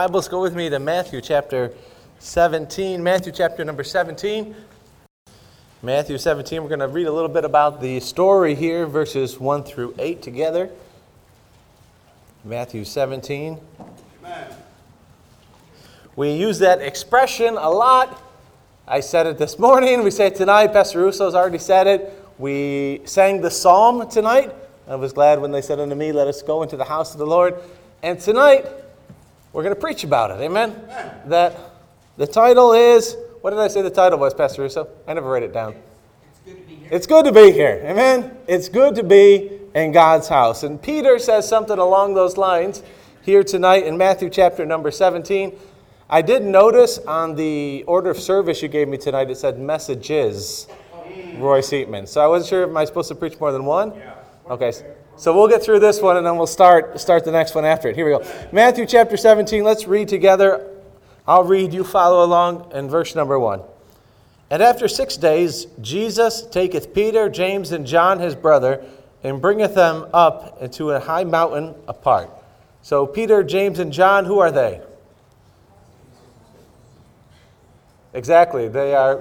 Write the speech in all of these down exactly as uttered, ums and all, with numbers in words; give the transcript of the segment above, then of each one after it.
Bibles, go with me to Matthew chapter seventeen. Matthew chapter number seventeen. Matthew seventeen, we're going to read a little bit about the story here, verses one through eight together. Matthew seventeen. Amen. We use that expression a lot. I said it this morning. We say it tonight. Pastor Russo's already said it. We sang the psalm tonight. I was glad when they said unto me, let us go into the house of the Lord. And tonight, we're going to preach about it. Amen? Amen? That the title is, what did I say the title was, Pastor Russo? I never wrote it down. It's good to be here. It's good to be here. Amen? It's good to be in God's house. And Peter says something along those lines here tonight in Matthew chapter number seventeen. I did notice on the order of service you gave me tonight, it said messages, Roy Seatman. So I wasn't sure, am I supposed to preach more than one? Yeah. Okay. So we'll get through this one and then we'll start start the next one after it. Here we go. Matthew chapter seventeen, let's read together. I'll read, you follow along in verse number one. And after six days, Jesus taketh Peter, James, and John his brother, and bringeth them up into a high mountain apart. So Peter, James, and John, who are they? Exactly, they are...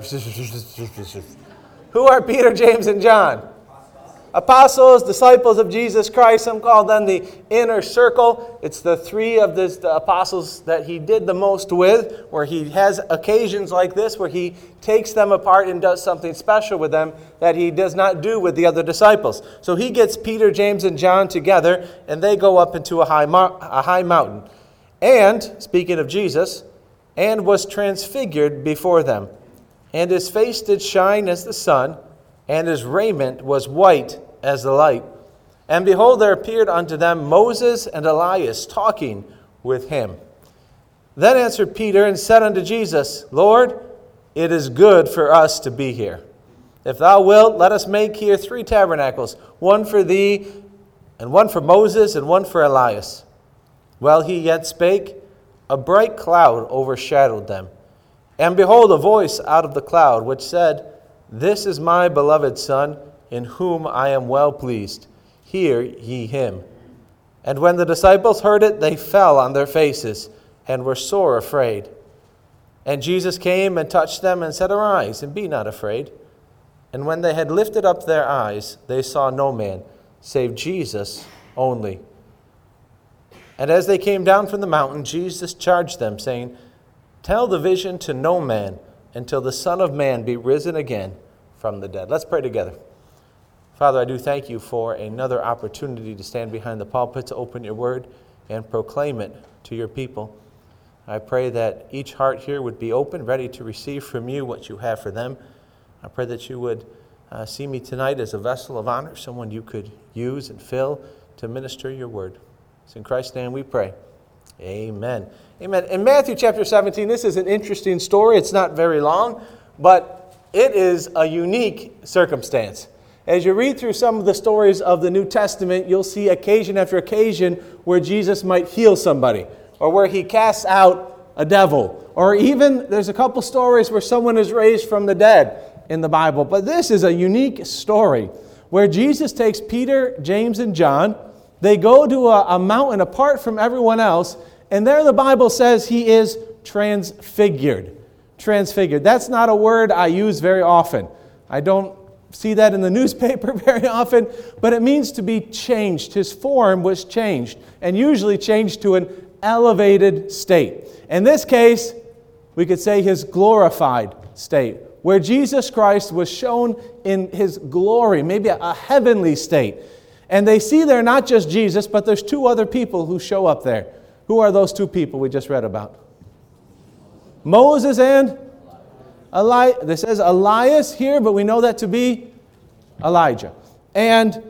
Who are Peter, James, and John? Apostles, disciples of Jesus Christ. Some call them the inner circle. It's the three of this, the apostles that he did the most with, where he has occasions like this where he takes them apart and does something special with them that he does not do with the other disciples. So he gets Peter, James, and John together, and they go up into a high, mo- a high mountain. And, speaking of Jesus, and was transfigured before them. And his face did shine as the sun, and his raiment was white as the light. And behold, there appeared unto them Moses and Elias talking with him. Then answered Peter and said unto Jesus, Lord, it is good for us to be here. If thou wilt, let us make here three tabernacles, one for thee, and one for Moses, and one for Elias. While he yet spake, a bright cloud overshadowed them. And behold, a voice out of the cloud, which said, This is my beloved Son, in whom I am well pleased. Hear ye him. And when the disciples heard it, they fell on their faces, and were sore afraid. And Jesus came and touched them, and said, Arise, and be not afraid. And when they had lifted up their eyes, they saw no man, save Jesus only. And as they came down from the mountain, Jesus charged them, saying, Tell the vision to no man, until the Son of Man be risen again from the dead. Let's pray together. Father, I do thank you for another opportunity to stand behind the pulpit, to open your word and proclaim it to your people. I pray that each heart here would be open, ready to receive from you what you have for them. I pray that you would uh, see me tonight as a vessel of honor, someone you could use and fill to minister your word. It's in Christ's name we pray. Amen. Amen. In Matthew chapter seventeen, this is an interesting story. It's not very long, but it is a unique circumstance. As you read through some of the stories of the New Testament, you'll see occasion after occasion where Jesus might heal somebody, or where he casts out a devil, or even there's a couple stories where someone is raised from the dead in the Bible. But this is a unique story where Jesus takes Peter, James, and John. They go to a, a mountain apart from everyone else, and there the Bible says he is transfigured. Transfigured. That's not a word I use very often. I don't see that in the newspaper very often, but it means to be changed. His form was changed, and usually changed to an elevated state. In this case, we could say his glorified state, where Jesus Christ was shown in his glory, maybe a, a heavenly state. And they see there not just Jesus, but there's two other people who show up there. Who are those two people we just read about? Moses and Eli. This says Elias here, but we know that to be Elijah. And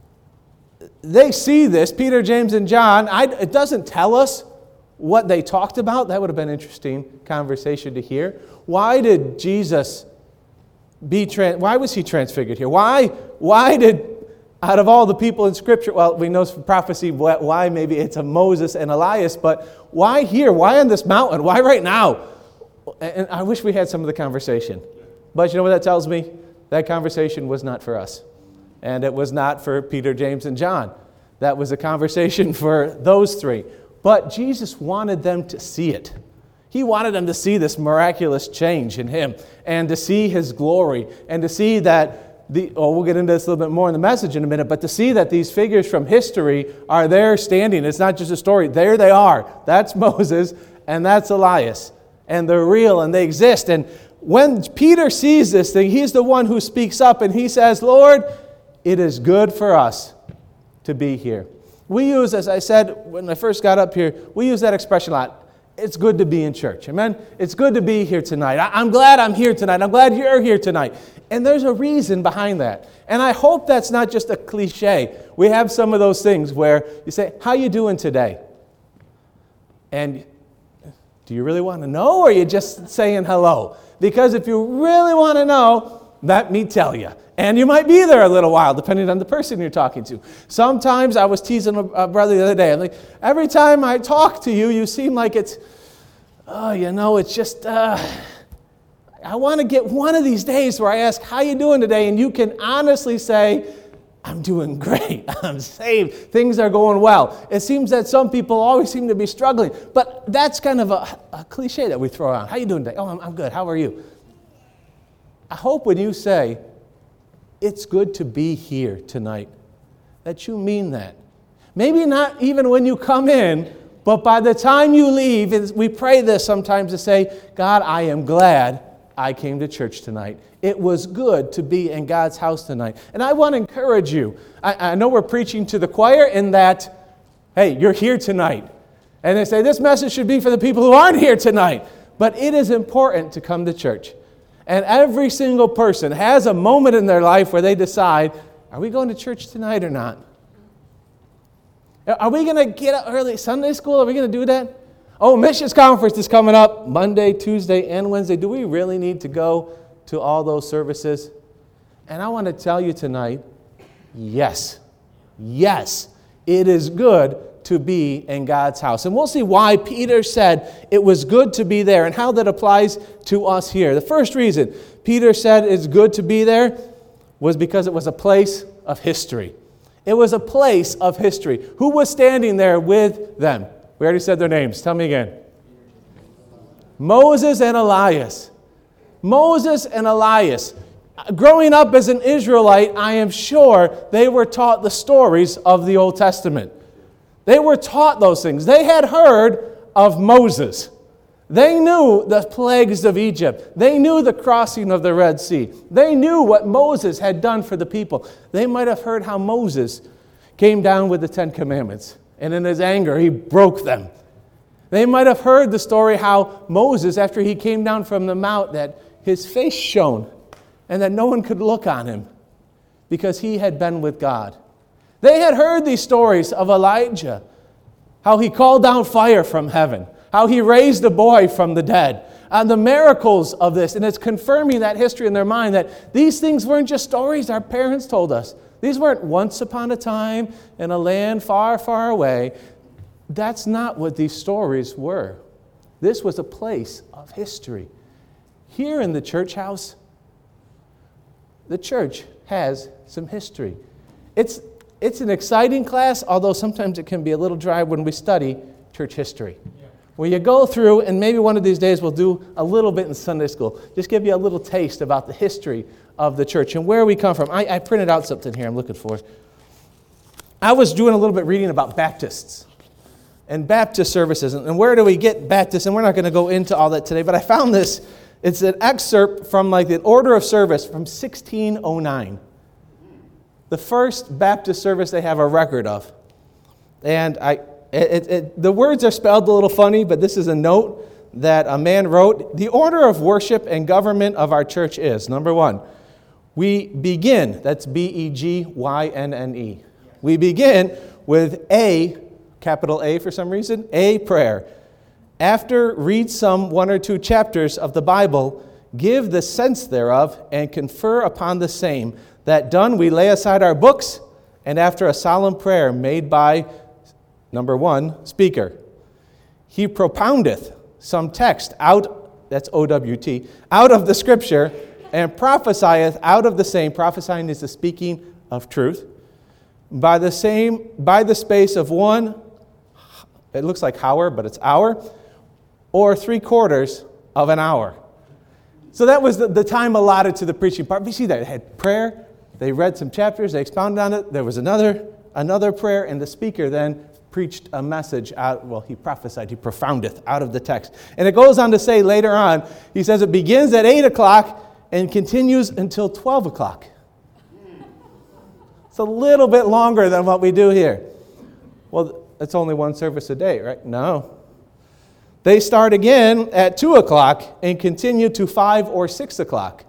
they see this, Peter, James, and John. I, it doesn't tell us what they talked about. That would have been an interesting conversation to hear. Why did Jesus be, trans, why was he transfigured here? Why, why did... Out of all the people in Scripture, well, we know from prophecy why maybe it's a Moses and Elias, but why here? Why on this mountain? Why right now? And I wish we had some of the conversation. But you know what that tells me? That conversation was not for us. And it was not for Peter, James, and John. That was a conversation for those three. But Jesus wanted them to see it. He wanted them to see this miraculous change in him and to see his glory and to see that, the, oh, we'll get into this a little bit more in the message in a minute, but to see that these figures from history are there standing. It's not just a story. There they are. That's Moses and that's Elias. And they're real and they exist. And when Peter sees this thing, he's the one who speaks up and he says, Lord, it is good for us to be here. We use, as I said when I first got up here, we use that expression a lot. It's good to be in church. Amen? It's good to be here tonight. I'm glad I'm here tonight. I'm glad you're here tonight. And there's a reason behind that. And I hope that's not just a cliche. We have some of those things where you say, how you doing today? And do you really want to know, or are you just saying hello? Because if you really want to know, let me tell you. And you might be there a little while, depending on the person you're talking to. Sometimes, I was teasing a brother the other day. I'm like, every time I talk to you, you seem like it's, oh, you know, it's just, uh, I want to get one of these days where I ask, how you doing today? And you can honestly say, I'm doing great. I'm saved. Things are going well. It seems that some people always seem to be struggling. But that's kind of a, a cliche that we throw around. How you doing today? Oh, I'm, I'm good. How are you? I hope when you say, it's good to be here tonight, that you mean that. Maybe not even when you come in, but by the time you leave, we pray this sometimes to say, God, I am glad I came to church tonight. It was good to be in God's house tonight. And I want to encourage you. I, I know we're preaching to the choir in that, hey, you're here tonight. And they say this message should be for the people who aren't here tonight. But it is important to come to church. And every single person has a moment in their life where they decide, are we going to church tonight or not? Are we going to get up early Sunday school? Are we going to do that? Oh, missions conference is coming up Monday, Tuesday, and Wednesday. Do we really need to go to all those services? And I want to tell you tonight, yes, yes, it is good to be in God's house. And we'll see why Peter said it was good to be there and how that applies to us here. The first reason Peter said it's good to be there was because it was a place of history. It was a place of history. Who was standing there with them? We already said their names. Tell me again. Moses and Elias. Moses and Elias. Growing up as an Israelite, I am sure they were taught the stories of the Old Testament. They were taught those things. They had heard of Moses. They knew the plagues of Egypt. They knew the crossing of the Red Sea. They knew what Moses had done for the people. They might have heard how Moses came down with the Ten Commandments, and in his anger, he broke them. They might have heard the story how Moses, after he came down from the mount, that his face shone and that no one could look on him because he had been with God. They had heard these stories of Elijah, how he called down fire from heaven, how he raised a boy from the dead, and the miracles of this. And it's confirming that history in their mind that these things weren't just stories our parents told us. These weren't once upon a time in a land far, far away. That's not what these stories were. This was a place of history. Here in the church house, the church has some history. It's It's an exciting class, although sometimes it can be a little dry when we study church history. Yeah. Where you go through, and maybe one of these days we'll do a little bit in Sunday school, just give you a little taste about the history of the church and where we come from. I, I printed out something here I'm looking for. I was doing a little bit reading about Baptists and Baptist services, and, and where do we get Baptists, and we're not going to go into all that today, but I found this. It's an excerpt from like the order of service from sixteen oh nine. The first Baptist service they have a record of. And I, it, it, the words are spelled a little funny, but this is a note that a man wrote. The order of worship and government of our church is, number one, we begin, that's B E G Y N N E. We begin with a, capital A for some reason, a prayer. After, read some one or two chapters of the Bible, give the sense thereof, and confer upon the same. That done, we lay aside our books, and after a solemn prayer made by, number one, speaker, he propoundeth some text out, that's O W T, out of the Scripture, and prophesieth out of the same. Prophesying is the speaking of truth. By the same, by the space of one, It looks like hour, but it's hour. Or three quarters of an hour. So that was the, the time allotted to the preaching part. You see that? They had prayer. They read some chapters. They expounded on it. There was another, another prayer, and the speaker then preached a message out. Well, he prophesied. He profoundeth out of the text. And it goes on to say later on, he says it begins at eight o'clock and continues until twelve o'clock. It's a little bit longer than what we do here. Well, it's only one service a day, right? No. They start again at two o'clock and continue to five or six o'clock.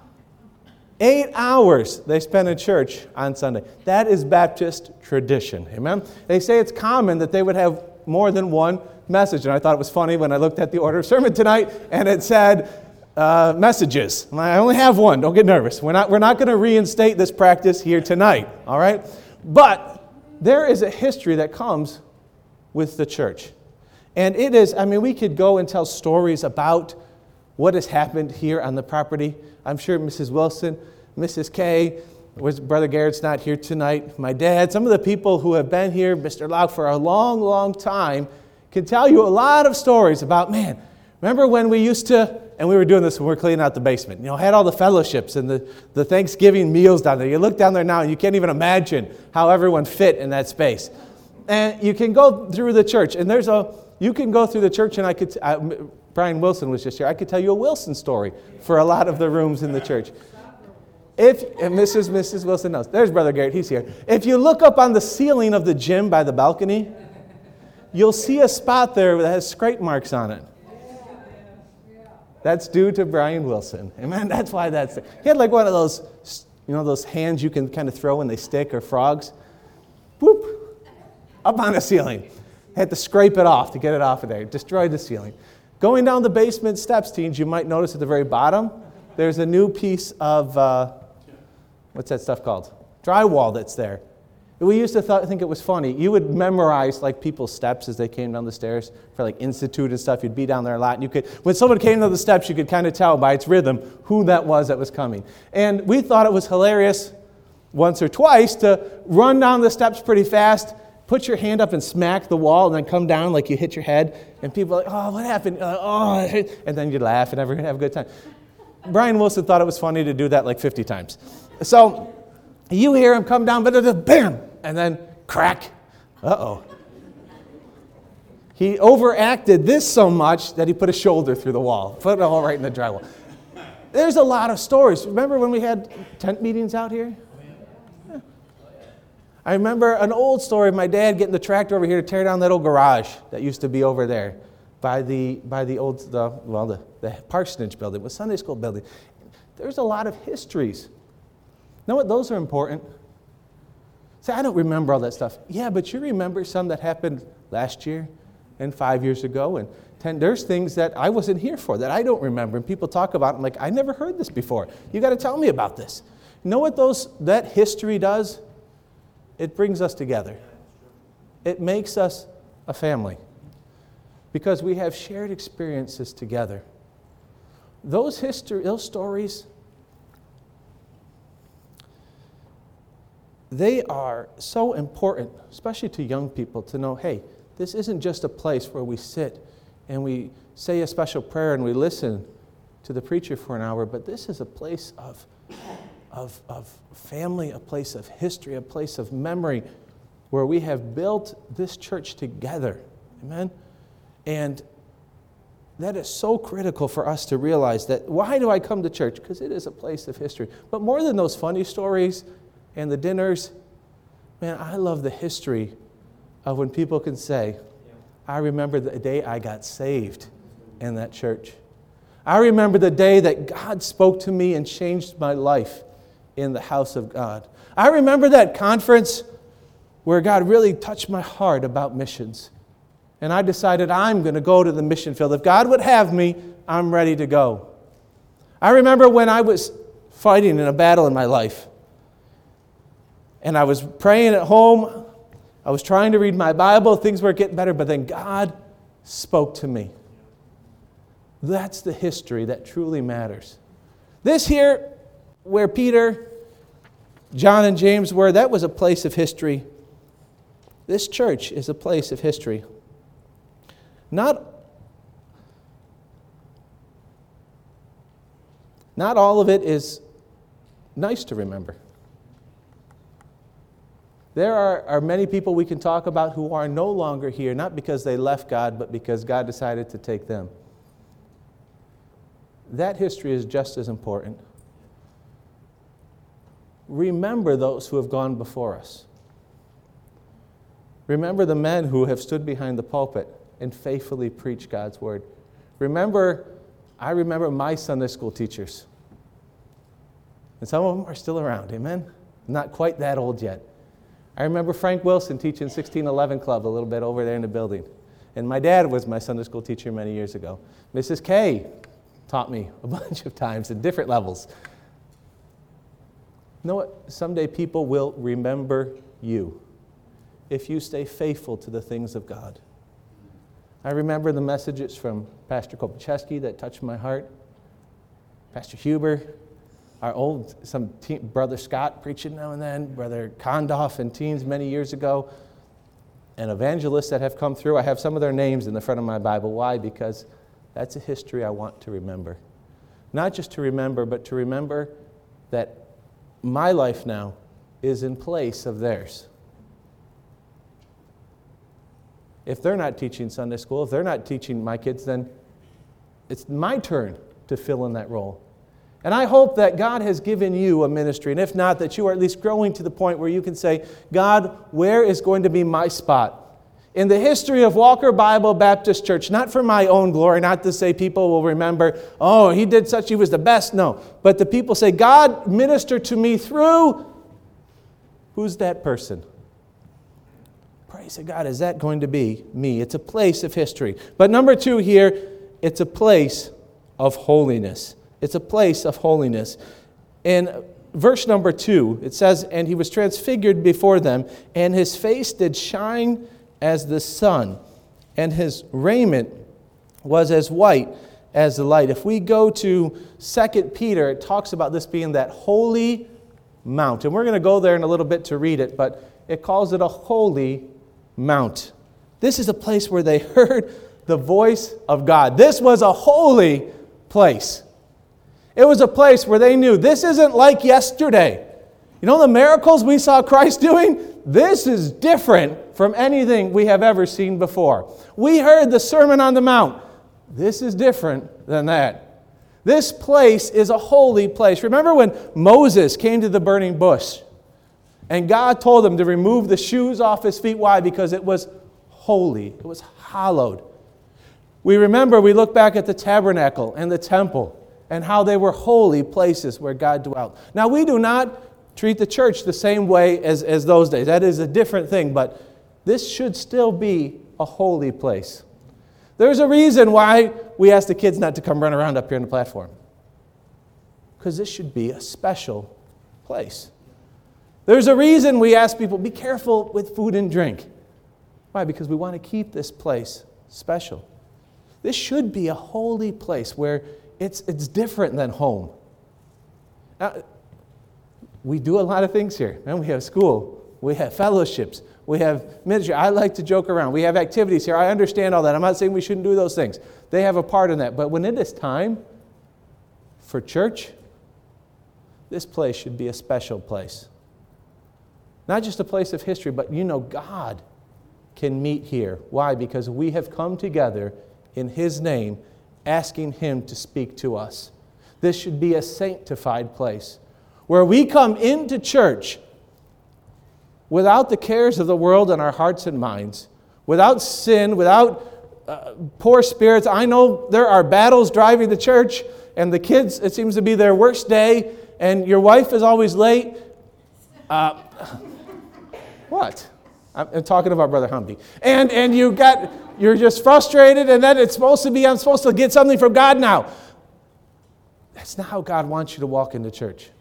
Eight hours they spend in church on Sunday. That is Baptist tradition. Amen? They say it's common that they would have more than one message. And I thought it was funny when I looked at the order of sermon tonight and it said uh, messages. I only have one. Don't get nervous. We're not, we're not going to reinstate this practice here tonight. All right? But there is a history that comes with the church. And it is, I mean, we could go and tell stories about what has happened here on the property. I'm sure Missus Wilson, Missus Kay, was Brother Garrett's not here tonight, my dad, some of the people who have been here, Mister Locke, for a long, long time, can tell you a lot of stories about, man, remember when we used to, and we were doing this when we were cleaning out the basement, you know, had all the fellowships and the, the Thanksgiving meals down there. You look down there now and you can't even imagine how everyone fit in that space. And you can go through the church, and there's a, you can go through the church, and I could, uh, Brian Wilson was just here. I could tell you a Wilson story for a lot of the rooms in the church. If, and Missus Missus Wilson knows. There's Brother Garrett, he's here. If you look up on the ceiling of the gym by the balcony, you'll see a spot there that has scrape marks on it. That's due to Brian Wilson. Amen. That's why that's there. He had like one of those, you know, those hands you can kind of throw when they stick, or frogs. Whoop. Up on the ceiling. Had to scrape it off to get it off of there. Destroyed the ceiling. Going down the basement steps, teens, you might notice at the very bottom, there's a new piece of, uh, what's that stuff called? Drywall that's there. We used to th- think it was funny. You would memorize like people's steps as they came down the stairs for like institute and stuff. You'd be down there a lot. And you could, when someone came down the steps, you could kind of tell by its rhythm who that was that was coming. And we thought it was hilarious once or twice to run down the steps pretty fast, put your hand up and smack the wall, and then come down like you hit your head. And people are like, oh, what happened? Uh, oh, and then you'd laugh and everyone have a good time. Brian Wilson thought it was funny to do that like fifty times. So you hear him come down, but bam, and then crack. Uh-oh. He overacted this so much that he put a shoulder through the wall, put it all right in the drywall. There's a lot of stories. Remember when we had tent meetings out here? I remember an old story of my dad getting the tractor over here to tear down that old garage that used to be over there by the by the old, the, well, the, the parsonage building, the Sunday school building. There's a lot of histories. You know what? Those are important. Say, I don't remember all that stuff. Yeah, but you remember some that happened last year and five years ago. And ten, there's things that I wasn't here for that I don't remember. And people talk about it. I'm like, I never heard this before. You got to tell me about this. You know what those that history does? It brings us together. It makes us a family because we have shared experiences together. Those history, those stories, they are so important, especially to young people, to know, hey, this isn't just a place where we sit and we say a special prayer and we listen to the preacher for an hour, but this is a place of Of, of family, a place of history, a place of memory where we have built this church together. Amen? And that is so critical for us to realize that, why do I come to church? Because it is a place of history. But more than those funny stories and the dinners, man, I love the history of when people can say, I remember the day I got saved in that church. I remember the day that God spoke to me and changed my life in the house of God. I remember that conference where God really touched my heart about missions. And I decided I'm going to go to the mission field. If God would have me, I'm ready to go. I remember when I was fighting in a battle in my life. And I was praying at home. I was trying to read my Bible. Things were getting better. But then God spoke to me. That's the history that truly matters. This here, where Peter, John, and James were, that was a place of history. This church is a place of history. Not, not all of it is nice to remember. There are, are many people we can talk about who are no longer here, not because they left God, but because God decided to take them. That history is just as important. Remember those who have gone before us. Remember the men who have stood behind the pulpit and faithfully preached God's word. Remember, I remember my Sunday school teachers. And some of them are still around, amen? Not quite that old yet. I remember Frank Wilson teaching sixteen eleven Club a little bit over there in the building. And my dad was my Sunday school teacher many years ago. Missus Kay taught me a bunch of times at different levels. You know what? Someday people will remember you if you stay faithful to the things of God. I remember the messages from Pastor Kopachewski that touched my heart. Pastor Huber, our old, some teen, Brother Scott preaching now and then, Brother Kondoff and teens many years ago, and evangelists that have come through. I have some of their names in the front of my Bible. Why? Because that's a history I want to remember. Not just to remember, but to remember that my life now is in place of theirs. If they're not teaching Sunday school, if they're not teaching my kids, then it's my turn to fill in that role. And I hope that God has given you a ministry, and if not, that you are at least growing to the point where you can say, God, where is going to be my spot? In the history of Walker Bible Baptist Church, not for my own glory, not to say people will remember, oh, he did such, he was the best. No, but the people say, God, minister to me through, who's that person? Praise God, is that going to be me? It's a place of history. But number two here, it's a place of holiness. It's a place of holiness. In verse number two, it says, and he was transfigured before them, and his face did shine as the sun, and his raiment was as white as the light. If we go to Second Peter, it talks about this being that holy mount. And we're going to go there in a little bit to read it, but it calls it a holy mount. This is a place where they heard the voice of God. This was a holy place. It was a place where they knew this isn't like yesterday. You know the miracles we saw Christ doing? This is different from anything we have ever seen before. We heard the Sermon on the Mount. This is different than that. This place is a holy place. Remember when Moses came to the burning bush and God told him to remove the shoes off his feet? Why? Because it was holy. It was hallowed. We remember, we look back at the tabernacle and the temple and how they were holy places where God dwelt. Now, we do not treat the church the same way as, as those days. That is a different thing, but this should still be a holy place. There's a reason why we ask the kids not to come run around up here on the platform. Because this should be a special place. There's a reason we ask people, be careful with food and drink. Why? Because we want to keep this place special. This should be a holy place where it's, it's different than home. Now, we do a lot of things here. And we have school. We have fellowships. We have ministry. I like to joke around. We have activities here. I understand all that. I'm not saying we shouldn't do those things. They have a part in that. But when it is time for church, this place should be a special place. Not just a place of history, but you know God can meet here. Why? Because we have come together in His name, asking Him to speak to us. This should be a sanctified place where we come into church without the cares of the world in our hearts and minds, without sin, without uh, poor spirits. I know there are battles driving the church, and the kids, it seems to be their worst day, and your wife is always late. Uh, what? I'm talking about Brother Humpy. And and you got, you're just frustrated, and then it's supposed to be, I'm supposed to get something from God now. That's not how God wants you to walk into church.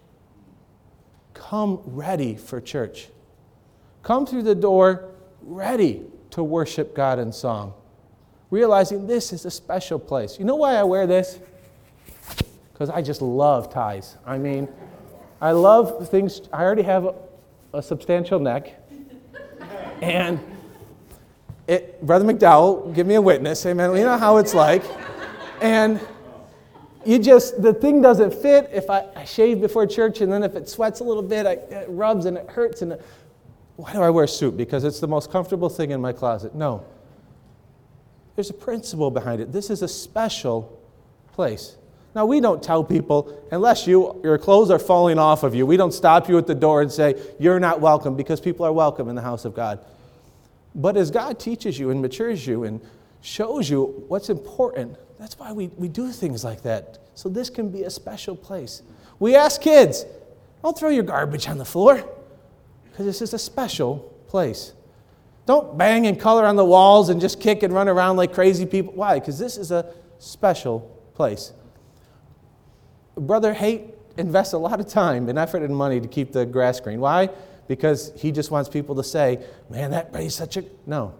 Come ready for church. Come through the door ready to worship God in song. Realizing this is a special place. You know why I wear this? Because I just love ties. I mean, I love things. I already have a, a substantial neck. And it, Brother McDowell, give me a witness. Amen. You know how it's like. And you just, the thing doesn't fit. If I, I shave before church, and then if it sweats a little bit, I, it rubs and it hurts. And it, why do I wear a suit? Because it's the most comfortable thing in my closet. No. There's a principle behind it. This is a special place. Now, we don't tell people, unless you your clothes are falling off of you, we don't stop you at the door and say, you're not welcome, because people are welcome in the house of God. But as God teaches you and matures you and shows you what's important, that's why we, we do things like that. So this can be a special place. We ask kids, don't throw your garbage on the floor, because this is a special place. Don't bang and color on the walls and just kick and run around like crazy people. Why? Because this is a special place. Brother Haight invests a lot of time and effort and money to keep the grass green. Why? Because he just wants people to say, man, that is such a... No.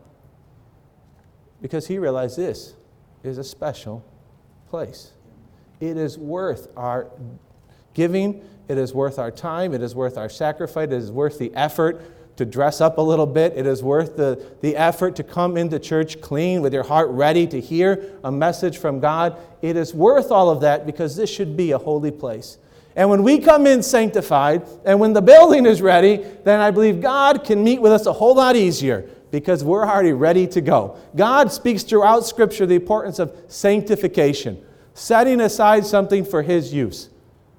Because he realized this is a special place. It is worth our giving. It is worth our time. It is worth our sacrifice. It is worth the effort to dress up a little bit. It is worth the, the effort to come into church clean with your heart ready to hear a message from God. It is worth all of that, because this should be a holy place. And when we come in sanctified, and when the building is ready, then I believe God can meet with us a whole lot easier, because we're already ready to go. God speaks throughout Scripture the importance of sanctification, setting aside something for His use.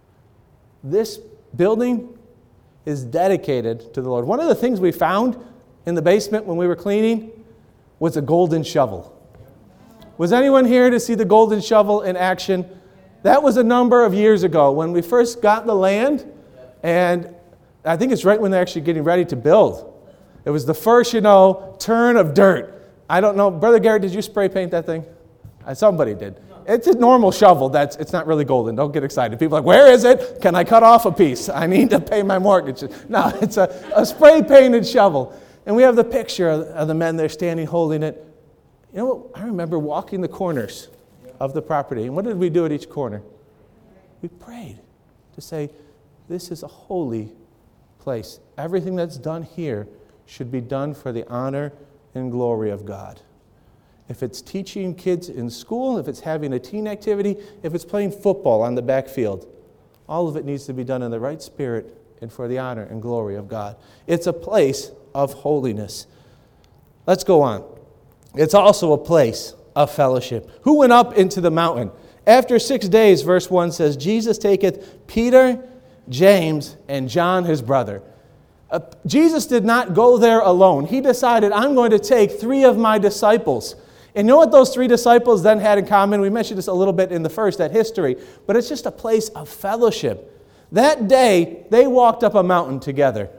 This building is dedicated to the Lord. One of the things we found in the basement when we were cleaning was a golden shovel. Was anyone here to see the golden shovel in action? That was a number of years ago when we first got the land, and I think it's right when they're actually getting ready to build. It was the first, you know, turn of dirt. I don't know. Brother Garrett, did you spray paint that thing? Uh, somebody did. It's a normal shovel. That's it's not really golden. Don't get excited. People are like, where is it? Can I cut off a piece? I need to pay my mortgage. No, it's a, a spray-painted shovel. And we have the picture of, of the men there standing holding it. You know what? I remember walking the corners of the property. And what did we do at each corner? We prayed to say, this is a holy place. Everything that's done here should be done for the honor and glory of God. If it's teaching kids in school, if it's having a teen activity, if it's playing football on the backfield, all of it needs to be done in the right spirit and for the honor and glory of God. It's a place of holiness. Let's go on. It's also a place of fellowship. Who went up into the mountain? After six days, verse one says, Jesus taketh Peter, James, and John his brother. Uh, Jesus did not go there alone. He decided, I'm going to take three of my disciples. And you know what those three disciples then had in common? We mentioned this a little bit in the first, that history. But it's just a place of fellowship. That day, they walked up a mountain together.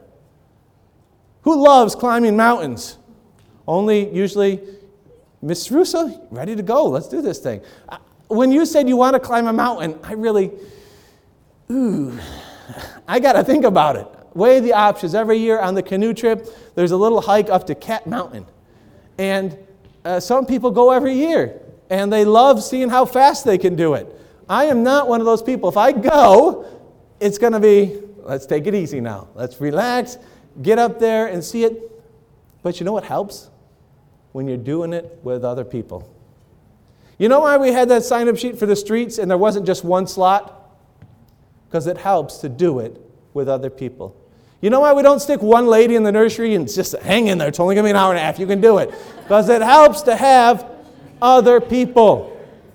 Who loves climbing mountains? Only usually, Miss Russo, ready to go. Let's do this thing. When you said you want to climb a mountain, I really, ooh, I got to think about it. Weigh the options. Every year on the canoe trip, there's a little hike up to Cat Mountain. And Uh, some people go every year, and they love seeing how fast they can do it. I am not one of those people. If I go, it's going to be, let's take it easy now. Let's relax, get up there and see it. But you know what helps? When you're doing it with other people. You know why we had that sign-up sheet for the streets and there wasn't just one slot? Because it helps to do it with other people. You know why we don't stick one lady in the nursery and just hang in there? It's only going to be an hour and a half. You can do it. Because it helps to have other people.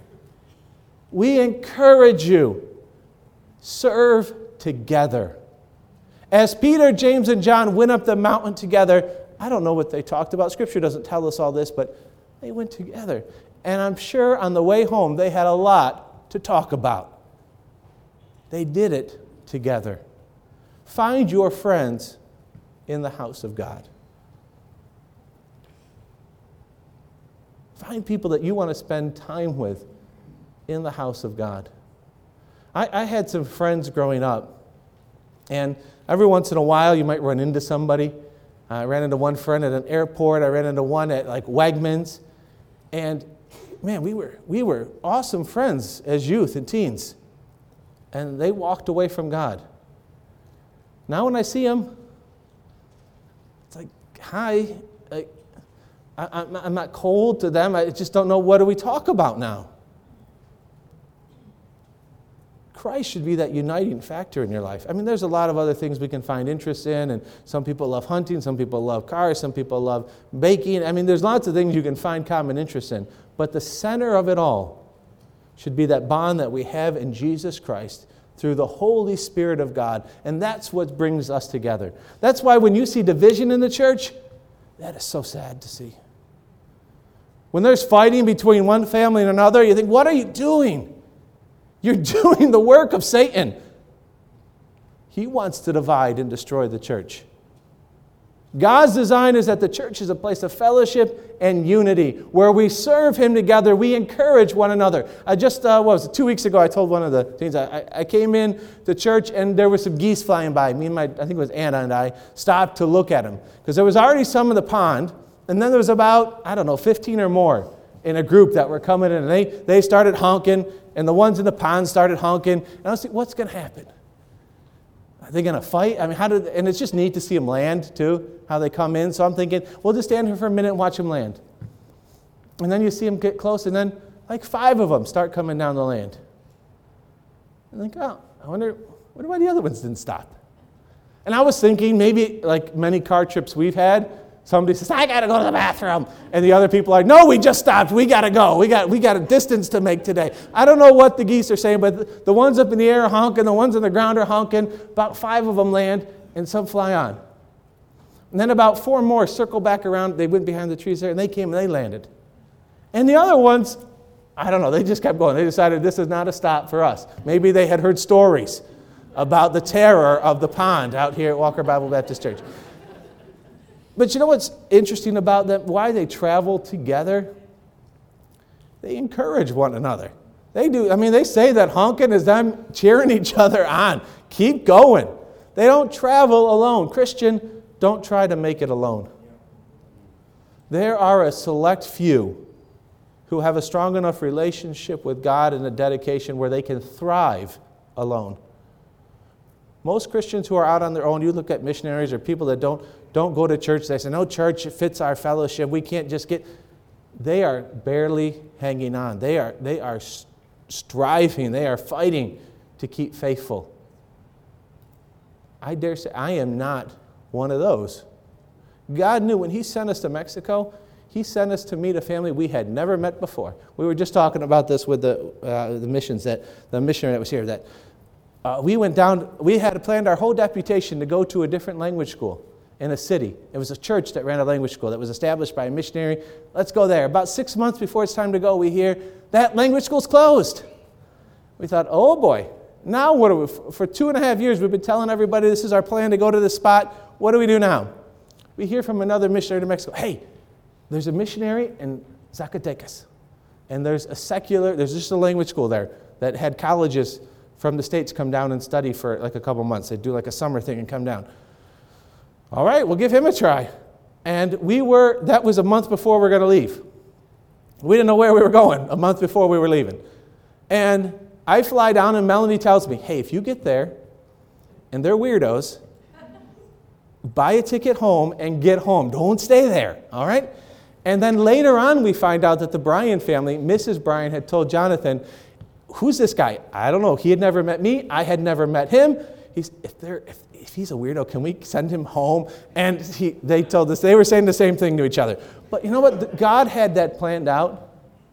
We encourage you. Serve together. As Peter, James, and John went up the mountain together, I don't know what they talked about. Scripture doesn't tell us all this, but they went together. And I'm sure on the way home they had a lot to talk about. They did it together. Find your friends in the house of God. Find people that you want to spend time with in the house of God. I, I had some friends growing up, and every once in a while you might run into somebody. I ran into one friend at an airport. I ran into one at like Wegmans. And man, we were we were awesome friends as youth and teens. And they walked away from God. Now when I see them, it's like, hi. Like, I, I'm, I'm not cold to them. I just don't know, what do we talk about now? Christ should be that uniting factor in your life. I mean, there's a lot of other things we can find interest in, and some people love hunting, some people love cars, some people love baking. I mean, there's lots of things you can find common interest in. But the center of it all should be that bond that we have in Jesus Christ through the Holy Spirit of God. And that's what brings us together. That's why when you see division in the church, that is so sad to see. When there's fighting between one family and another, you think, what are you doing? You're doing the work of Satan. He wants to divide and destroy the church. God's design is that the church is a place of fellowship and unity, where we serve Him together, we encourage one another. I just, uh, what was it, two weeks ago, I told one of the teens, I, I came in to church and there were some geese flying by. Me and my, I think it was Anna and I, stopped to look at them. Because there was already some in the pond, and then there was about, I don't know, fifteen or more in a group that were coming in, and they, they started honking, and the ones in the pond started honking. And I was thinking, what's going to happen? Are they going to fight? I mean, how did? And it's just neat to see them land, too, how they come in. So I'm thinking, we'll just stand here for a minute and watch them land. And then you see them get close, and then like five of them start coming down the land. And I think, oh, I wonder, wonder why the other ones didn't stop. And I was thinking, maybe like many car trips we've had, somebody says, I got to go to the bathroom. And the other people are like, no, we just stopped. We got to go. We got we got a distance to make today. I don't know what the geese are saying, but the ones up in the air are honking. The ones on the ground are honking. About five of them land, and some fly on. And then about four more circle back around. They went behind the trees there, and they came and they landed. And the other ones, I don't know, they just kept going. They decided this is not a stop for us. Maybe they had heard stories about the terror of the pond out here at Walker Bible Baptist Church. But you know what's interesting about them? Why they travel together? They encourage one another. They do. I mean, they say that honking is them cheering each other on. Keep going. They don't travel alone. Christian, don't try to make it alone. There are a select few who have a strong enough relationship with God and a dedication where they can thrive alone. Most Christians who are out on their own, you look at missionaries or people that don't, don't go to church, they say, no, church fits our fellowship. We can't just get... They are barely hanging on. They are, they are striving. They are fighting to keep faithful. I dare say I am not one of those. God knew when He sent us to Mexico, He sent us to meet a family we had never met before. We were just talking about this with the, uh, the missions, that the missionary that was here, that Uh, we went down, we had planned our whole deputation to go to a different language school in a city. It was a church that ran a language school that was established by a missionary. Let's go there. About six months before it's time to go, we hear that language school's closed. We thought, oh boy, now what do we, for two and a half years we've been telling everybody this is our plan to go to this spot. What do we do now? We hear from another missionary to Mexico, hey, there's a missionary in Zacatecas. And there's a secular, there's just a language school there that had colleges from the States come down and study for like a couple months. They do like a summer thing and come down. All right, we'll give him a try. And we were, that was a month before we were going to leave. We didn't know where we were going a month before we were leaving. And I fly down and Melanie tells me, hey, if you get there and they're weirdos, buy a ticket home and get home. Don't stay there, all right? And then later on we find out that the Bryan family, Missus Bryan had told Jonathan, who's this guy? I don't know. He had never met me. I had never met him. He's, if, they're, if, if he's a weirdo, can we send him home? And he, they told us, they were saying the same thing to each other. But you know what? God had that planned out.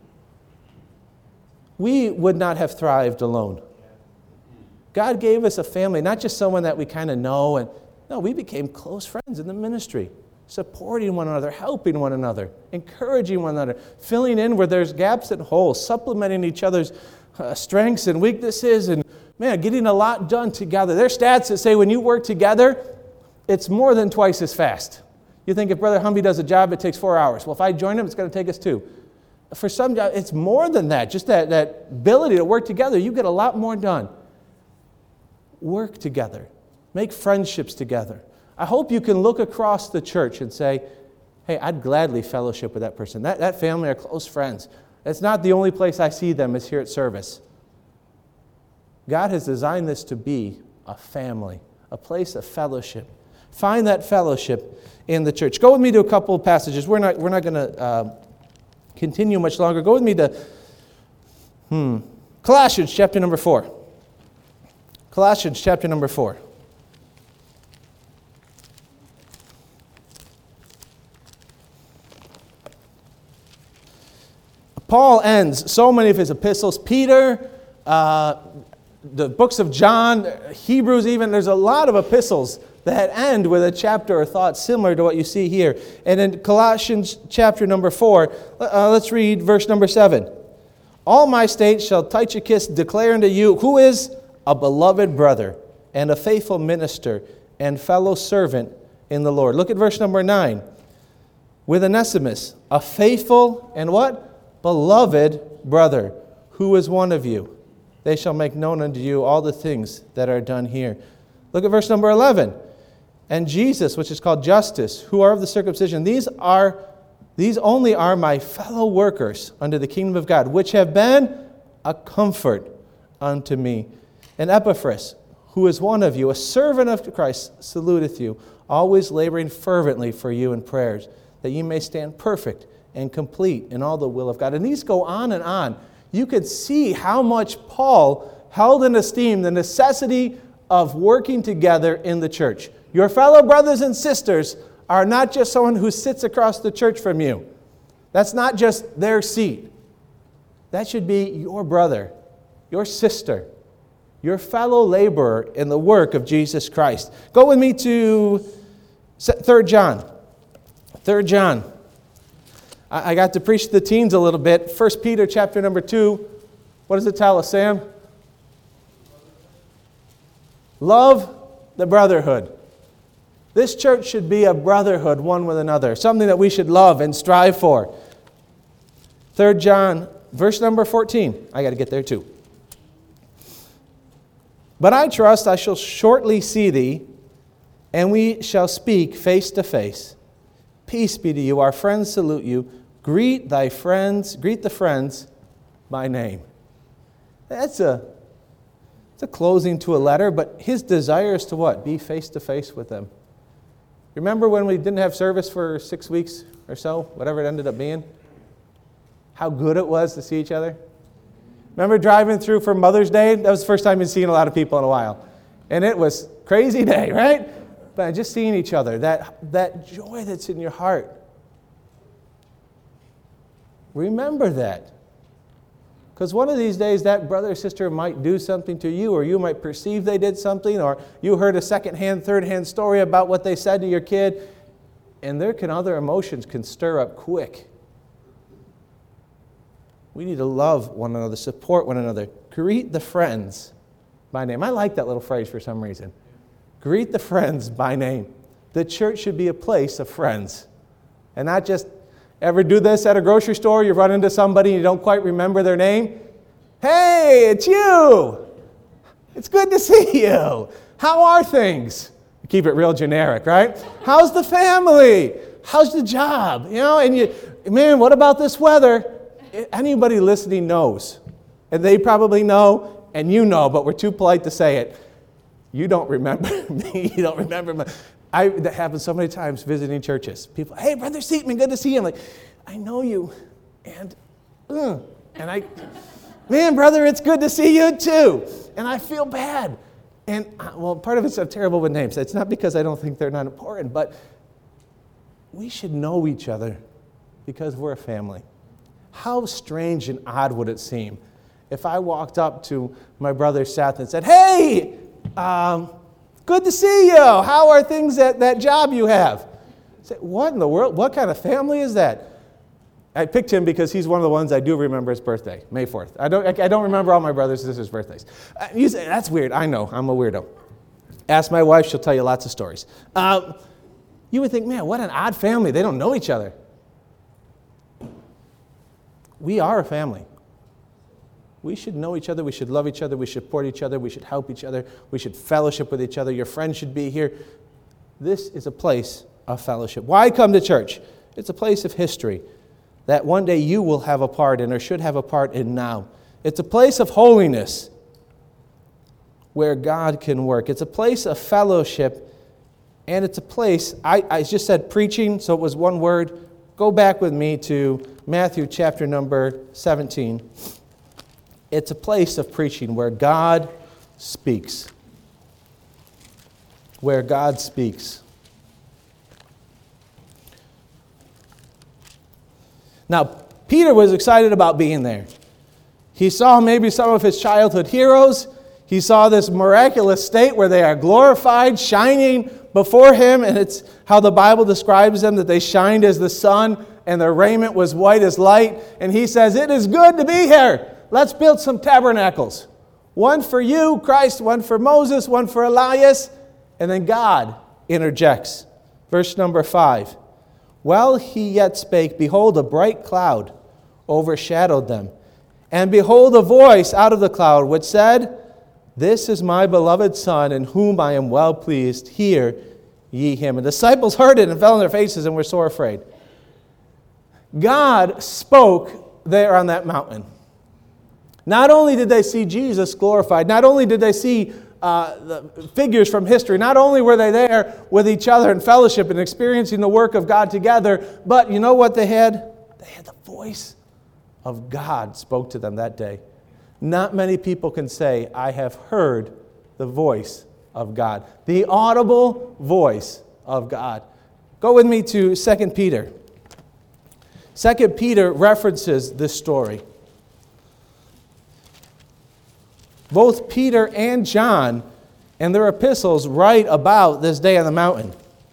We would not have thrived alone. God gave us a family, not just someone that we kind of know. And no, we became close friends in the ministry, supporting one another, helping one another, encouraging one another, filling in where there's gaps and holes, supplementing each other's Uh, strengths and weaknesses, and man, getting a lot done together. There's stats that say when you work together, it's more than twice as fast. You think if Brother Humby does a job, it takes four hours. Well, if I join him, it's going to take us two. For some jobs, it's more than that. Just that, that ability to work together, you get a lot more done. Work together. Make friendships together. I hope you can look across the church and say, hey, I'd gladly fellowship with that person. That, that family are close friends. It's not the only place I see them is here at service. God has designed this to be a family, a place of fellowship. Find that fellowship in the church. Go with me to a couple of passages. We're not, we're not going to uh, continue much longer. Go with me to hmm, Colossians chapter number four. Colossians chapter number four. Paul ends so many of his epistles. Peter, uh, the books of John, Hebrews even. There's a lot of epistles that end with a chapter or thought similar to what you see here. And in Colossians chapter number four, uh, let's read verse number seven. All my states shall Tychicus declare unto you, who is a beloved brother and a faithful minister and fellow servant in the Lord. Look at verse number nine. With Onesimus, a faithful and what? Beloved brother, who is one of you. They shall make known unto you all the things that are done here. Look at verse number eleven. And Jesus, which is called Justus, who are of the circumcision, these are these only are my fellow workers unto the kingdom of God, which have been a comfort unto me. And Epaphras, who is one of you, a servant of Christ, saluteth you, always laboring fervently for you in prayers, that ye may stand perfect and complete in all the will of God. And these go on and on. You could see how much Paul held in esteem the necessity of working together in the church. Your fellow brothers and sisters are not just someone who sits across the church from you. That's not just their seat. That should be your brother, your sister, your fellow laborer in the work of Jesus Christ. Go with me to Third John. Third John. I got to preach to the teens a little bit. First Peter chapter number two. What does it tell us, Sam? Love the brotherhood. This church should be a brotherhood one with another, something that we should love and strive for. Third John, verse number fourteen. I got to get there too. But I trust I shall shortly see thee, and we shall speak face to face. Peace be to you. Our friends salute you. Greet thy friends, greet the friends by name. That's a, it's a closing to a letter, but his desire is to what? Be face to face with them. Remember when we didn't have service for six weeks or so, whatever it ended up being? How good it was to see each other? Remember driving through for Mother's Day? That was the first time you'd seen a lot of people in a while. And it was a crazy day, right? But just seeing each other, that, that joy that's in your heart. Remember that. Because one of these days that brother or sister might do something to you, or you might perceive they did something, or you heard a second-hand, third-hand story about what they said to your kid, and there can other emotions can stir up quick. We need to love one another, support one another. Greet the friends by name. I like that little phrase for some reason. Greet the friends by name. The church should be a place of friends. And not just ever do this at a grocery store, you run into somebody and you don't quite remember their name. Hey, it's you. It's good to see you. How are things? Keep it real generic, right? How's the family? How's the job? You know, and you, man, what about this weather? Anybody listening knows. And they probably know, and you know, but we're too polite to say it. You don't remember me. You don't remember me. I, that happens so many times visiting churches. People, hey, Brother Seatman, good to see you. I'm like, I know you. And, uh, and I, man, brother, it's good to see you too. And I feel bad. And, uh, well, part of it's I'm terrible with names. It's not because I don't think they're not important, but we should know each other because we're a family. How strange and odd would it seem if I walked up to my brother Seth and said, hey, um, good to see you. How are things at that job you have? I said, what in the world? What kind of family is that? I picked him because he's one of the ones I do remember his birthday, May fourth. I don't, I don't remember all my brothers and sisters' birthdays. Uh, you say, that's weird. I know. I'm a weirdo. Ask my wife. She'll tell you lots of stories. Uh, you would think, man, what an odd family. They don't know each other. We are a family. We should know each other. We should love each other. We should support each other. We should help each other. We should fellowship with each other. Your friends should be here. This is a place of fellowship. Why come to church? It's a place of history that one day you will have a part in or should have a part in now. It's a place of holiness where God can work. It's a place of fellowship And it's a place, I, I just said preaching, so it was one word. Go back with me to Matthew chapter number seventeen. It's a place of preaching where God speaks. Where God speaks. Now, Peter was excited about being there. He saw maybe some of his childhood heroes. He saw this miraculous state where they are glorified, shining before him, and it's how the Bible describes them, that they shined as the sun, and their raiment was white as light. And he says, it is good to be here. Let's build some tabernacles. One for you, Christ, one for Moses, one for Elias. And then God interjects. Verse number five. While he yet spake, behold, a bright cloud overshadowed them. And behold, a voice out of the cloud which said, This is my beloved Son, in whom I am well pleased. Hear ye him. And the disciples heard it and fell on their faces and were sore afraid. God spoke there on that mountain. Not only did they see Jesus glorified, not only did they see uh, the figures from history, not only were they there with each other in fellowship and experiencing the work of God together, but you know what they had? They had the voice of God spoke to them that day. Not many people can say, I have heard the voice of God. The audible voice of God. Go with me to Second Peter. Second Peter references this story. Both Peter and John in their epistles write about this day on the mountain.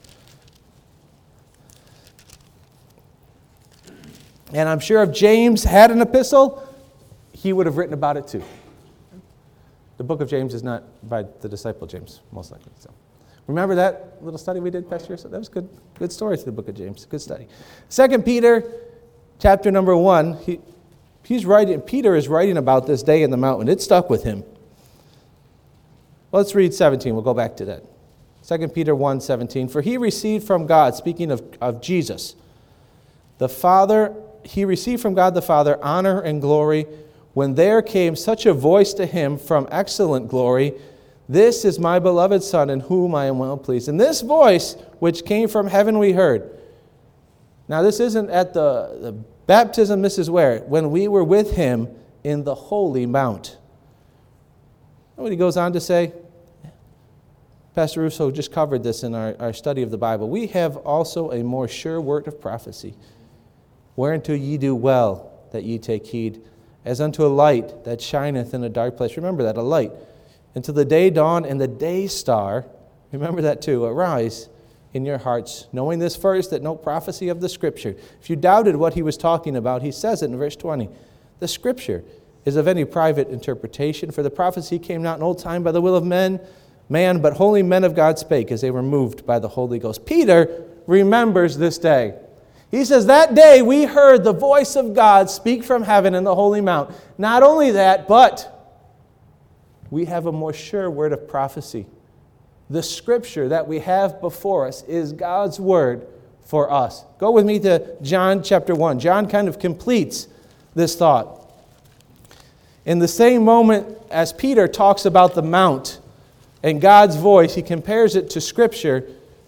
And I'm sure if James had an epistle, he would have written about it too. The book of James is not by the disciple James, most likely. So, remember that little study we did, Pastor? So that was good. Good story to the book of James. Good study. Second Peter, chapter number one. He, he's writing. Peter is writing about this day in the mountain. It stuck with him. Well, let's read seventeen. We'll go back to that. Second Peter one seventeen. For he received from God, speaking of, of Jesus, the Father. He received from God the Father honor and glory, when there came such a voice to him from excellent glory, This is my beloved Son, in whom I am well pleased. And this voice, which came from heaven, we heard. Now, this isn't at the, the baptism, this is where? When we were with him in the holy mount. And what he goes on to say, Pastor Russo just covered this in our, our study of the Bible. We have also a more sure word of prophecy, whereunto ye do well that ye take heed, as unto a light that shineth in a dark place. Remember that, a light. Until the day dawn and the day star, remember that too, arise in your hearts, knowing this first, that no prophecy of the Scripture. If you doubted what he was talking about, he says it in verse twenty. The Scripture is of any private interpretation, for the prophecy came not in old time by the will of men, man, but holy men of God spake, as they were moved by the Holy Ghost. Peter remembers this day. He says, that day we heard the voice of God speak from heaven in the holy mount. Not only that, but we have a more sure word of prophecy. The Scripture that we have before us is God's word for us. Go with me to John chapter one. John kind of completes this thought. In the same moment as Peter talks about the mount and God's voice, he compares it to Scripture.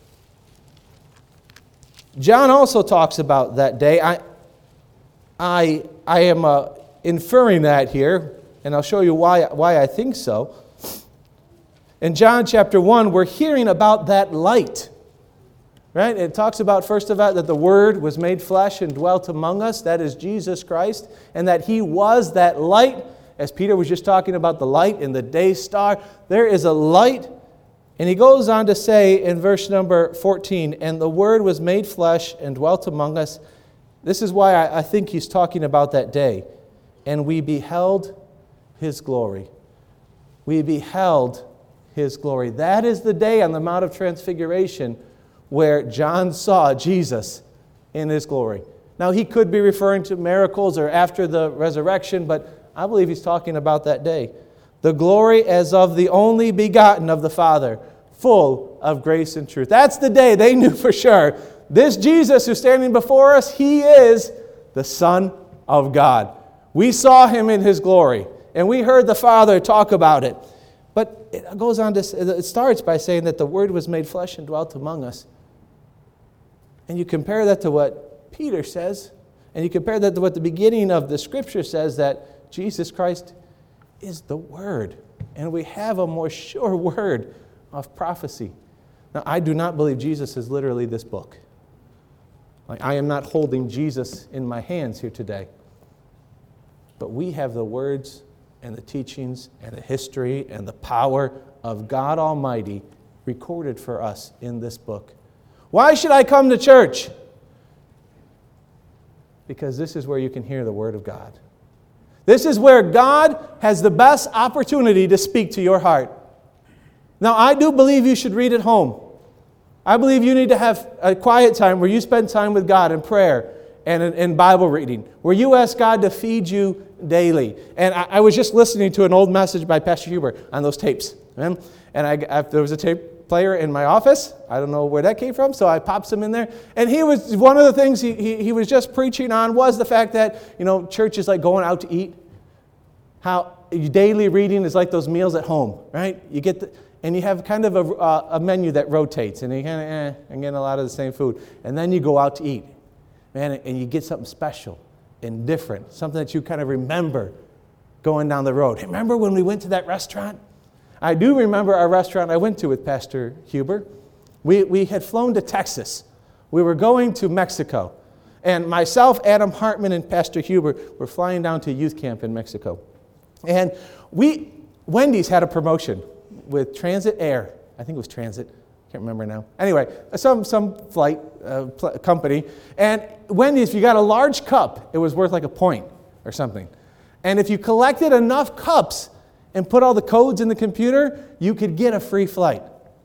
John also talks about that day. I, I, I am uh, inferring that here, and I'll show you why, why I think so. In John chapter one, we're hearing about that light. Right? It talks about, first of all, that the Word was made flesh and dwelt among us. That is Jesus Christ. And that He was that light. As Peter was just talking about the light in the day star. There is a light. And he goes on to say in verse number fourteen, and the Word was made flesh and dwelt among us. This is why I, I think he's talking about that day. And we beheld His glory. We beheld His glory. That is the day on the Mount of Transfiguration where John saw Jesus in His glory. Now, he could be referring to miracles or after the resurrection, but I believe he's talking about that day. The glory as of the only begotten of the Father, full of grace and truth. That's the day they knew for sure. This Jesus who's standing before us, He is the Son of God. We saw Him in His glory, and we heard the Father talk about it. But it goes on to, it starts by saying that the Word was made flesh and dwelt among us. And you compare that to what Peter says, and you compare that to what the beginning of the Scripture says, that Jesus Christ is the Word. And we have a more sure word of prophecy. Now, I do not believe Jesus is literally this book. Like, I am not holding Jesus in my hands here today. But we have the words and the teachings and the history and the power of God Almighty recorded for us in this book. Why should I come to church? Because this is where you can hear the Word of God. This is where God has the best opportunity to speak to your heart. Now, I do believe you should read at home. I believe you need to have a quiet time where you spend time with God in prayer and in, in Bible reading, where you ask God to feed you daily. And I, I was just listening to an old message by Pastor Huber on those tapes. And I, I, there was a tape player in my office. I don't know where that came from, so I popped some in there. And he was one of the things he, he, he was just preaching on was the fact that, you know, church is like going out to eat. How daily reading is like those meals at home, right? You get the, and you have kind of a, uh, a menu that rotates, and you kind of, eh, I'm getting a lot of the same food. And then you go out to eat, man, and you get something special and different, something that you kind of remember going down the road. Hey, remember when we went to that restaurant? I do remember our restaurant I went to with Pastor Huber. We, we had flown to Texas. We were going to Mexico. And myself, Adam Hartman, and Pastor Huber were flying down to youth camp in Mexico. And we, Wendy's had a promotion with Transit Air. I think it was Transit. Can't remember now. Anyway, some some flight uh, pl- company. And Wendy's, if you got a large cup, it was worth like a point or something. And if you collected enough cups and put all the codes in the computer, you could get a free flight.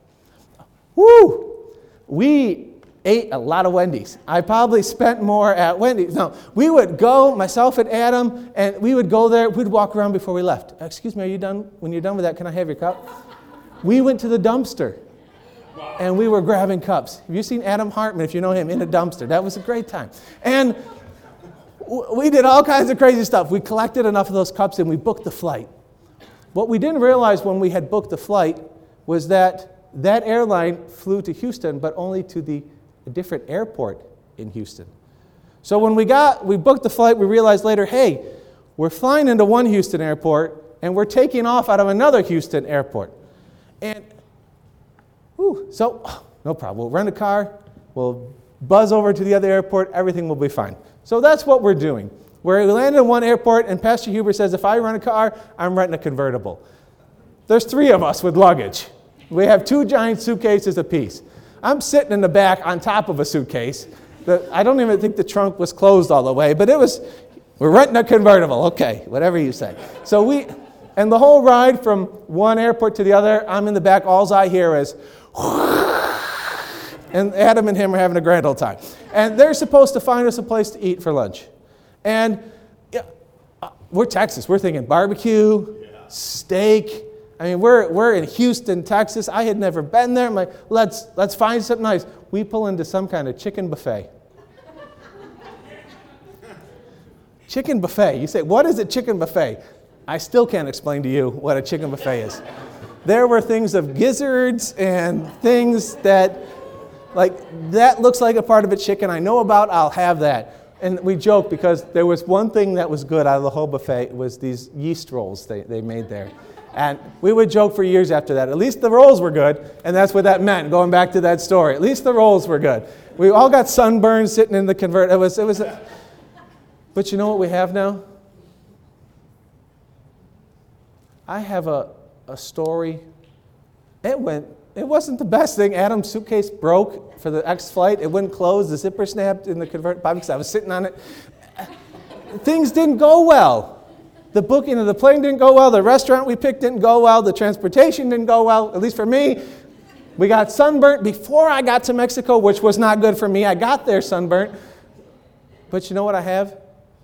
Woo! We ate a lot of Wendy's. I probably spent more at Wendy's. No, we would go, myself and Adam, and we would go there. We'd walk around before we left. Excuse me, are you done? When you're done with that, can I have your cup? We went to the dumpster, and we were grabbing cups. Have you seen Adam Hartman, if you know him, in a dumpster? That was a great time. And we did all kinds of crazy stuff. We collected enough of those cups, and we booked the flight. What we didn't realize when we had booked the flight was that that airline flew to Houston, but only to the a different airport in Houston. So when we got, we booked the flight, we realized later, hey, we're flying into one Houston airport, and we're taking off out of another Houston airport. And, whew, so, no problem. We'll rent a car, we'll buzz over to the other airport, everything will be fine. So that's what we're doing. We landed in one airport, and Pastor Huber says, if I rent a car, I'm renting a convertible. There's three of us with luggage. We have two giant suitcases apiece. I'm sitting in the back on top of a suitcase. The, I don't even think the trunk was closed all the way, but it was, we're renting a convertible. Okay, whatever you say. So we, and the whole ride from one airport to the other, I'm in the back, all I hear is, and Adam and him are having a grand old time. And they're supposed to find us a place to eat for lunch. And yeah, we're Texas. We're thinking barbecue, steak. I mean, we're we're in Houston, Texas. I had never been there. I'm like, let's let's find something nice. We pull into some kind of chicken buffet. Chicken buffet. You say, what is a chicken buffet? I still can't explain to you what a chicken buffet is. There were things of gizzards and things that, like, that looks like a part of a chicken I know about. I'll have that. And we joke because there was one thing that was good out of the whole buffet. It was these yeast rolls they, they made there. And we would joke for years after that. At least the rolls were good, and that's what that meant, going back to that story. At least the rolls were good. We all got sunburned sitting in the convert. It was, it was. A, but you know what we have now? I have a, a story. It went, it wasn't the best thing. Adam's suitcase broke for the next flight. It wouldn't close. The zipper snapped in the convert because I was sitting on it. Things didn't go well. The booking of the plane didn't go well. The restaurant we picked didn't go well. The transportation didn't go well, at least for me. We got sunburnt before I got to Mexico, which was not good for me. I got there sunburnt. But you know what I have?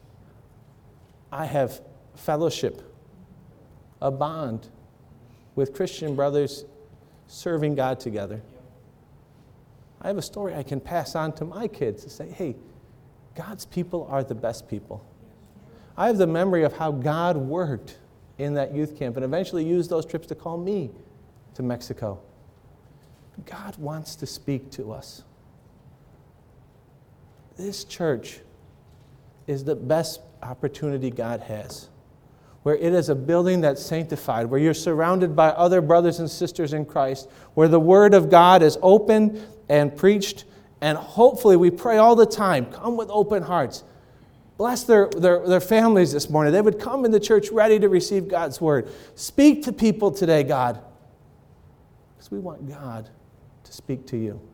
I have fellowship, a bond with Christian brothers serving God together. I have a story I can pass on to my kids to say, hey, God's people are the best people. I have the memory of how God worked in that youth camp and eventually used those trips to call me to Mexico. God wants to speak to us. This church is the best opportunity God has, where it is a building that's sanctified, where you're surrounded by other brothers and sisters in Christ, where the Word of God is open and preached, and hopefully we pray all the time, come with open hearts. Bless their, their, their families this morning. They would come into church ready to receive God's Word. Speak to people today, God, because we want God to speak to you.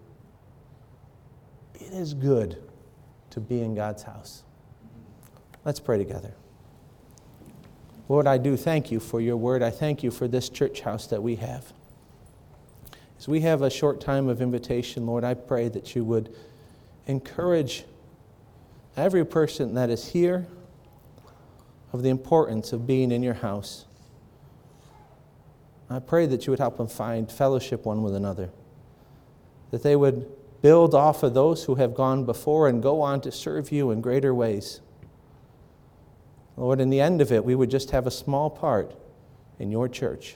It is good to be in God's house. Let's pray together. Lord, I do thank you for your word. I thank you for this church house that we have. As we have a short time of invitation, Lord, I pray that you would encourage every person that is here of the importance of being in your house. I pray that you would help them find fellowship one with another, that they would build off of those who have gone before and go on to serve you in greater ways. Lord, in the end of it, we would just have a small part in your church.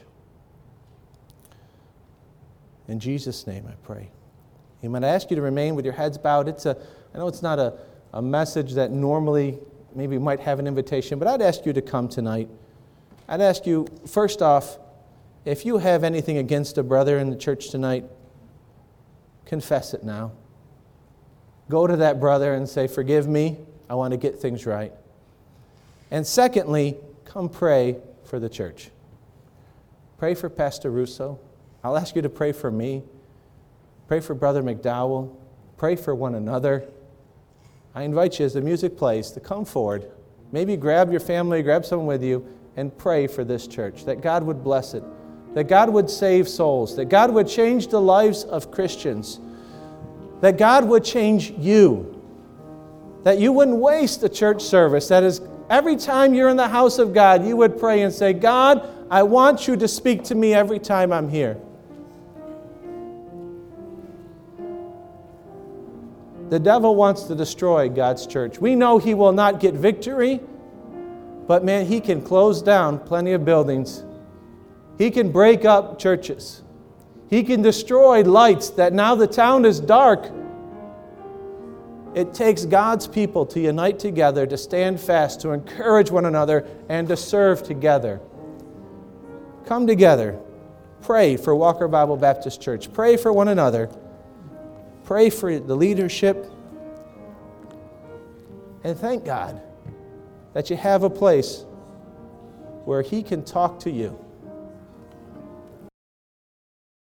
In Jesus' name I pray. Amen. I ask you to remain with your heads bowed. It's a, I know it's not a, a message that normally maybe might have an invitation, but I'd ask you to come tonight. I'd ask you, first off, if you have anything against a brother in the church tonight, confess it now. Go to that brother and say, forgive me, I want to get things right. And secondly, come pray for the church. Pray for Pastor Russo. I'll ask you to pray for me. Pray for Brother McDowell. Pray for one another. I invite you, as the music plays, to come forward. Maybe grab your family, grab someone with you, and pray for this church, that God would bless it, that God would save souls, that God would change the lives of Christians, that God would change you, that you wouldn't waste a church service. That is, every time you're in the house of God, you would pray and say, God, I want you to speak to me every time I'm here. The devil wants to destroy God's church. We know he will not get victory, but man, he can close down plenty of buildings. He can break up churches. He can destroy lights that now the town is dark. It takes God's people to unite together, to stand fast, to encourage one another, and to serve together. Come together. Pray for Walker Bible Baptist Church. Pray for one another. Pray for the leadership. And thank God that you have a place where He can talk to you.